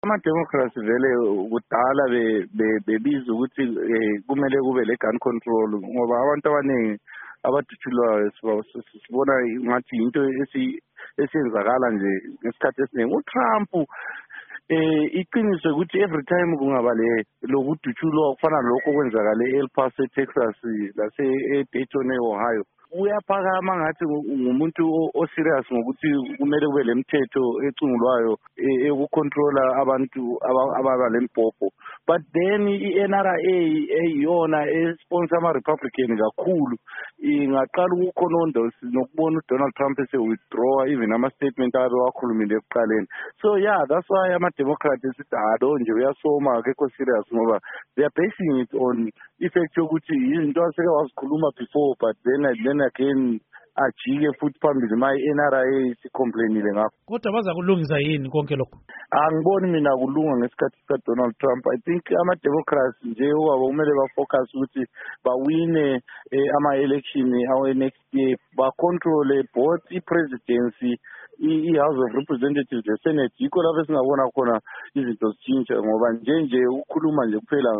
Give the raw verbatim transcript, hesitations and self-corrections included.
Ama-Democrats vele kudala bebiza ukuthi kumele kube le gun control ngoba abantu abaningi abadutshulwayo sibona ngathi into esiyenzakala nje ngesikhathi esiningi. uTrump eh iqiniso ukuthi every time kungaba le lokudutshulwa kufana lokho kwenzakala e-El Paso, eTexas, lase eDayton, eOhio, uyaphakama ngathi ngumuntu o-serious ngokuthi kumele kube lemithetho ecungulwayo yokucontrola abantu ababa lempopho. But then i-N R A eyiyona esponsor ama-Republican kakhulu ingaqala ukukhononda nokubona uDonald Trump ese-withdraw even ama-statement abe wakhulumile ekuqaleni. So yeah, that's why ama-Democrats sithi hado nje uyasoma akekho serious ngoba they are basing it on effect yokuthi izinto aseke wazikhuluma before but then then again ajike futhi phambili ma i-N R A isicomplainile ngakho. Kodwa baza kulungisa yini konke lokho? Angiboni mina kulunga ngesikhathi sikaDonald Trump. I think ama-Democrats nje wabo kumele bafocus ukuthi bawine ama-election awe-next year, bacontrole both i-presidency, i-House of Representatives, the Senate. Yikho lapho singabona khona izinto zitshintsha ngoba nje nje ukukhuluma nje kuphela